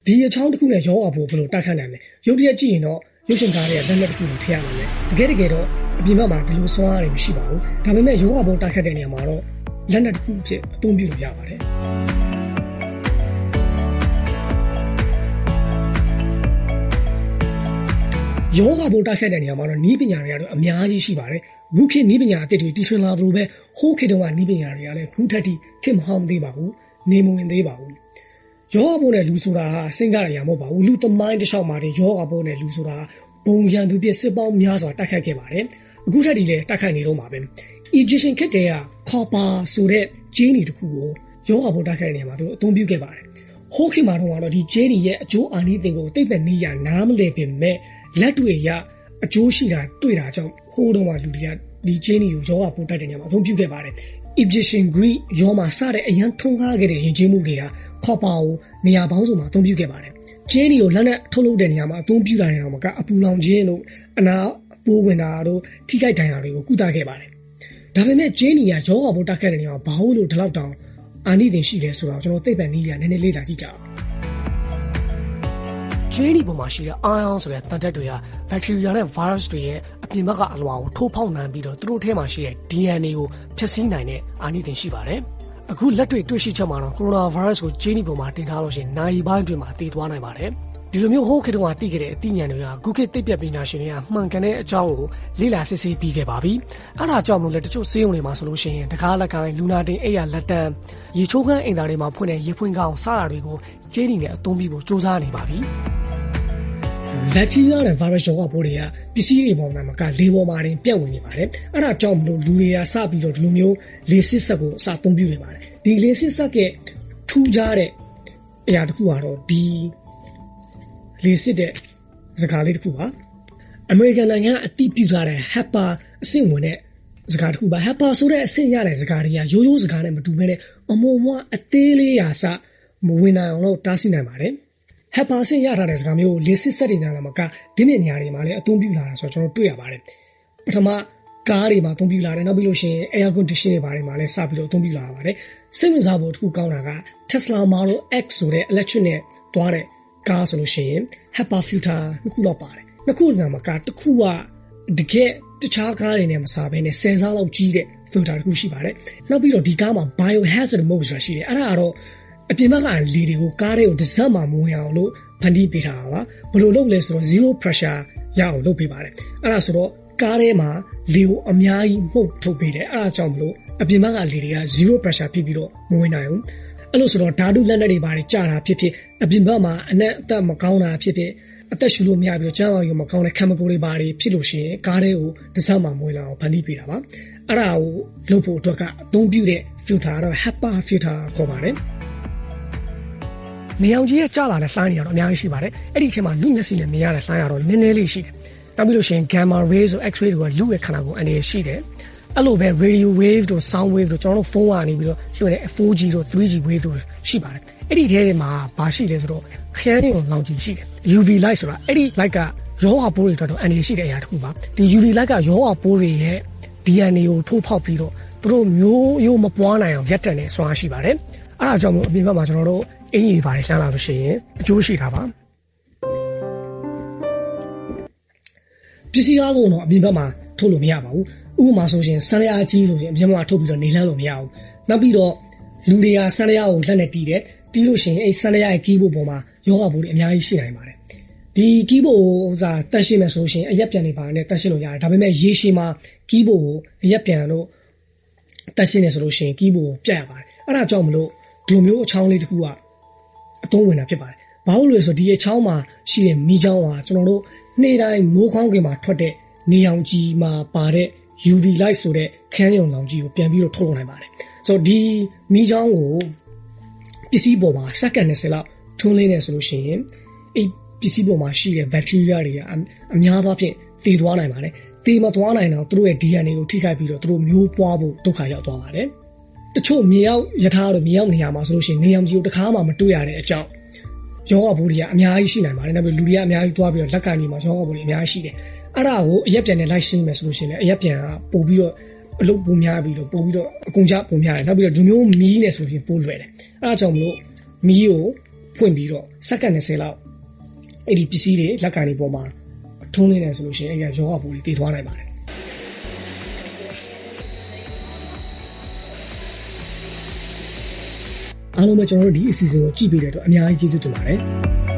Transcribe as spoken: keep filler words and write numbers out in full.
ဒီအချောင်းတစ်ခုနဲ့ရောဂါပိုးဘယ်လိုတိုက်ခတ်နိုင်လဲရုပ်တရက်ကြည့်ရင်တော့ရုပ်ရှင်ကားတွေကလက်လက်တစ်ခုကိုထည့်ရမှာလေတကယ်တကယ်တော့အပြင်ဘက်မှာဒီလိုစွမ်းအားတွေမရှိပါဘူးဒါပေမဲ့ရောဂါပိုးတိုက်ခတ်တဲ့နေရာမှာတော့လက်လက်တစ်ခုဖြစ်အသုံးပြုလို့ရပါတယ်ယောဂပိုးတိုက်ခတ်တဲ့နေရာမှာတော့နီးပညာတွေကတော့အများကြီးရှိပါတယ်။ခုခေတ်နီးပညာအသစ်တွေတီထွင်လာသလိုပဲဟိုးခေတ်တုန်းကနီးပညာတွေကလည်းခုထက်ထိခေတ်မဟောင်းသေးပါဘူး။နေမဝင်သေးပါဘူး။ယောဂပိုးနဲ့လူဆိုတာဟာစဉ်းကားရမှာမဟုတ်ပါဘူး။လူသမိုင်းတစ်လျှောက်မှာတင်ယောဂပိုးနဲ့လူဆိုတာဘုံရန်သူပြစ်စစ်ပေါင်းများစွာတိုက်ခတ်ခဲ့ပါတယ်။အခုထက်ထိလည်းတိုက်ခတ်နေတော့မှာပဲ။ Egyptian ခေတ်တည်းက copper ဆိုတဲ့ဂျင်းနီတစ်ခုကိုယောဂပိုးတိုက်ခတ်တဲ့နေရာမှာသူအသုံးပြုခဲ့ပါတယ်။ဟိုးခေတ်မှာတော့ဒီဂျင်းနီရဲ့အကျိုးအာနိသင်ကိုသိပ္ပံနည်းရနားမလည်ပေမဲ့လက်တွေ့ရအကျိုးရှိတာတွေ့တာကြောင့်ဟိုးတော့မှလူတွေကဒီဂျင်းနီကိုယောဂပိုးတိုက်တဲ့နေရာမှာအသုံးပြုခဲ့ပါတယ်။ Egyptian Greek ရောမှာစတဲ့အရန်ထုံးကားခဲ့တဲ့ယဉ်ကျေးမှုတွေက copper ကိုနေရာပေါင်းစုံမှာအသုံးပြုခဲ့ပါတယ်။ဂျင်းနီကိုလက်နဲ့ထုတ်လုပ်တဲ့နေရာမှာအသုံးပြုတာနေတော့မှကအပူလောင်ခြင်းတို့အနာပိုးဝင်တာတို့ထိခိုက်ဒဏ်ရာတွေကိုကုသခဲ့ပါတယ်။ဒါပေမဲ့ဂျင်းနီကယောဂပိုးတိုက်ခဲ့တဲ့နေရာမှာဘာလို့ဒီလောက်တောင်အာနိသင်ရှိတယ်ဆိုတော့ကျွန်တော်သိပ္ပံနည်းရနည်းနည်းလေ့လာကြည့်ကြအောင်ဂျင်းနီပေါ်မှာရှိတဲ့ ion ဆိုတဲ့သံဓာတ်တွေကဘက်တီးရီးယားနဲ့ virus တွေရဲ့အပြင်ဘက်ကအလွှာကိုထိုးဖောက်နိုင်ပြီးတော့သူတို့ထဲမှာရှိတဲ့ D N A ကိုဖျက်ဆီးနိုင်တဲ့အာနိသင်ရှိပါတယ်။အခုလက်တွေ့တွေ့ရှိချက်မှာတော့ coronavirus ကိုဂျင်းနီပေါ်မှာတင်ထားလို့ရှိရင်နိုင်ပိုင်းအတွင်းမှာတည်သွားနိုင်ပါတယ်။ဒီလိုမျိုးဟိုးခေတ်တုန်းကသိခဲ့တဲ့အသိဉာဏ်တွေကအခုခေတ်သိပ္ပံပညာရှင်တွေကမှန်ကန်တဲ့အကြောင်းကိုလေ့လာစစ်ဆေးပြီးခဲ့ပါပြီ။အဲ့ဒါကြောင့်မို့လဲတချို့ဆေးရုံတွေမှာဆိုလို့ရှိရင်တကားလက်ကိုင်းလူနာတင်အိပ်ရလက်တန်းရေချိုးခန်းအိမ်သားတွေမှာဖွင့်တဲ့ရေဖွင့်ကောင်းစတာတွေကိုဂျင်းနီနဲ့အသုံးပြုဖို့စူးစမ်းနေပါပြီ။ဘက်တီးရီးယားနဲ့ virus ရောဂါပိုးတွေကပစ္စည်းတွေပေါ်မှာမကလေပေါ်မှာတင်ပြန့်ဝင်နေပါတယ်။အဲ့ဒါကြောင့်မလို့လူတွေကစပြီးတော့ဒီလိုမျိုးလေစစ်ဆက်ကိုအစသုံးပြုနေပါတယ်။ဒီလေစစ်ဆက်ကထူးခြားတဲ့အရာတစ်ခုကတော့ဒီလေစစ်တဲ့စကားလေးတစ်ခုပါ။အမေရိကန်နိုင်ငံကအတိပြုထားတဲ့ H E P A အဆင့်ဝင်တဲ့စကားတစ်ခုပါ H E P A ဆိုတဲ့အဆင့်ရတဲ့စကားတွေကရိုးရိုးစကားနဲ့မတူဘဲနဲ့အမုံမွားအသေးလေးရာစမဝင်နိုင်အောင်လို့တားဆီးနိုင်ပါတယ်။ H E P A ဆင့်ရထားတဲ့စကားမျိုးကိုလေစစ်ဆက်တွေနားလာမှာကဒီမြင့်နေရာတွေမှာလည်းအသုံးပြုလာတာဆိုတော့ကျွန်တော်တွေ့ရပါတယ်ပထမကားတွေမှာအသုံးပြုလာတယ်နောက်ပြီးလို့ရှိရင် air condition တွေဘာတွေမှာလည်းစပြီးတော့အသုံးပြုလာပါတယ်စိတ်ဝင်စားဖို့တစ်ခုကောင်းတာက Tesla Model X ဆိုတဲ့ electric နဲ့သွားတဲ့ကားဆိုလို့ရှိရင် H E P A filter နှစ်ခုလောက်ပါတယ်နှစ်ခုနာမှာကတစ်ခုကတကယ်တခြားကားတွေနဲ့မစားဘဲနဲ့ဆယ်စားလောက်ကြီးတဲ့ filter တစ်ခုရှိပါတယ်နောက်ပြီးတော့ဒီကားမှာ biohazard mode ဆိုတာရှိတယ်အဲ့ဒါကတော့အပြင်ဘက်ကလေတွေကိုကားတွေကိုတစ်စက်မှမဝင်အောင်လို့ဖန်တီးပေးထားတာပါဘယ်လိုလုပ်လဲဆိုတော့ zero pressure ရအောင်လုပ်ပေးပါတယ်အဲ့ဒါဆိုတော့ကားထဲမှာလေကိုအများကြီးမှုတ်ထုတ်ပေးတယ်အဲ့ဒါကြောင့်မလို့အပြင်ဘက်ကလေတွေက zero pressure ဖြစ်ပြီးတော့မဝင်နိုင်ဘူးအဲ့လိုဆိုတော့ဓာတုလက်နက်တွေပါကြာတာဖြစ်ဖြစ်အပြင်ဘက်မှာအနက်အသက်မကောင်းတာဖြစ်ဖြစ်အသက်ရှူလို့မရပြီးတော့ကျန်းမာရေးမကောင်းတဲ့ chemical တွေပါတွေဖြစ်လို့ရှိရင်ကားတွေကိုတစ်စက်မှမဝင်လာအောင်ဖန်တီးပေးတာပါအဲ့ဒါကိုလုပ်ဖို့အတွက်ကအသုံးပြုတဲ့ filter တော့ H E P A filter ခေါ်ပါတယ်နေအောင်ကြီးရဲ့ကြာလာတဲ့လှိုင်းတွေကတော့အများကြီးရှိပါတယ်အဲ့ဒီအချိန်မှာလူမျက်စိနဲ့မြင်ရတဲ့လှိုင်းကတော့နည်းနည်းလေးရှိတယ်နောက်ပြီးလို့ရှိရင် gamma rays ဆို x-ray တွေကလူရဲ့ခန္ဓာကိုယ်အနေနဲ့ရှိတယ်အဲ့လိုပဲ radio wave တို့ sound wave တို့ကျွန်တော်တို့ဖုန်းကနေပြီးတော့လွှင့်တဲ့ four G တို့ three G wave တို့ရှိပါတယ်အဲ့ဒီထဲတွေမှာဘာရှိလဲဆိုတော့ခရမ်းတွေကိုလောင်ကြည့်ရှိတယ် U V light ဆိုတာအဲ့ဒီ light ကရောဂါပိုးတွေအတွက်တော့အနေရှိတဲ့အရာတစ်ခုပါဒီ U V light ကရောဂါပိုးတွေရဲ့ D N A ကိုထိုးဖောက်ပြီးတော့သူတို့မျိုးရိုးမပွားနိုင်အောင်ရပ်တန့်နေဆိုတာရှိပါတယ်အဲ့ဒါကြောင့်မို့အပြင်ဘက်မှာကျွန်တော်တို့အင်းကြီးတွေလှမ်းလာလို့ရှိရင်အကျိုးရှိတာပါပစ္စည်းအားလုံးတော့အပြင်ဘက်မှာထုတ်လို့မရပါဘူးဥပမာဆိုရင်ဆန်လျာကြီးဆိုရင်အပြင်ဘက်မှာထုတ်ပြီးတော့နေလှမ်းလို့မရဘူးနောက်ပြီးတော့လူတွေကဆန်လျာကိုလက်နဲ့တီးတယ်တီးလို့ရှိရင်အဲ့ဆန်လျာရဲ့ကီးဘိုးပေါ်မှာယောဂပိုးတွေအများကြီးရှိနိုင်ပါတယ်ဒီကီးဘိုးကိုဥစားတက်ရှင်းမယ်ဆိုရှင်အရက်ပြန်နေပါနဲ့တက်ရှင်းလို့ရတယ်ဒါပေမဲ့ရေရှည်မှာကီးဘိုးကိုအရက်ပြန်လို့တက်ရှင်းနေဆိုလို့ရှိရင်ကီးဘိုးကိုပြတ်ရပါတယ်အဲ့ဒါကြောင့်မလို့ဒီမျိုးအချောင်းလေးတစ်ခုကအသုံးဝင်တာဖြစ်ပါတယ်ဘာလို့လဲဆိုတော့ဒီအချောင်းမှာရှိတဲ့မီးချောင်းကကျွန်တော်တို့နေ့တိုင်းမိုးခေါင်းကင်မှာထွက်တဲ့နေရောင်ခြည်မှာပါတဲ့ U V light ဆိုတဲ့ခန်းရုံလောင်ခြည်ကိုပြန်ပြီးတော့ထုတ်လုပ်နိုင်ပါတယ်ဆိုတော့ဒီမီးချောင်းကိုပစ္စည်းပေါ်မှာစက္ကန့်၂၀လောက်ထွန်းလင်းနေဆိုလို့ရှိရင်အဲ့ပစ္စည်းပေါ်မှာရှိတဲ့ဘက်တီးရီးယားတွေကအများသောဖြင့်တည်သွားနိုင်ပါတယ်တည်မသွားနိုင်တော့သူတို့ရဲ့ D N A ကိုထိခိုက်ပြီးတော့သူတို့မျိုးပွားဖို့ဒုက္ခရောက်သွားပါတယ်တချို့မြေရောက်ယထာတို့မြေရောက်နေရာမှာဆိုလို့ရှိရင်နေရောင်ခြည်ကိုတစ်ခါမှမတွေ့ရတဲ့အကြောင်းယောဂပိုးတွေကအများကြီးရှိနိုင်ပါတယ်နောက်ပြီးလူတွေကအများကြီးသွားပြီးတော့လက်ကန်နေမှာယောဂပိုးတွေအများကြီးရှိတယ်အဲ့ဒါကိုအရက်ပြန်နဲ့လိုက်ရှင်းမယ်ဆိုလို့ရှိရင်လည်းအရက်ပြန်ကပို့ပြီးတော့အလုပ်ပုံများပြီးတော့ပို့ပြီးတော့အကုန်ကြပုံများတယ်နောက်ပြီးတော့ဒီမျိုးမီးနေဆိုရင်ပို့လွယ်တယ်အဲ့ဒါကြောင့်မလို့မီးကိုဖွင့်ပြီးတော့စက္ကန့်၂၀လောက်အဲ့ဒီပစ္စည်းတွေလက်ကန်တွေပေါ်မှာထုံးနေတယ်ဆိုလို့ရှိရင်အဲ့ဒီယောဂပိုးတွေတည်သွားနိုင်ပါတယ်အားလုံးပဲကျွန်တော်တို့ဒီအစီအစဉ်ကိုကြည့်ပေးတဲ့အတွက်အများကြီးကျေးဇူးတင်ပါတယ်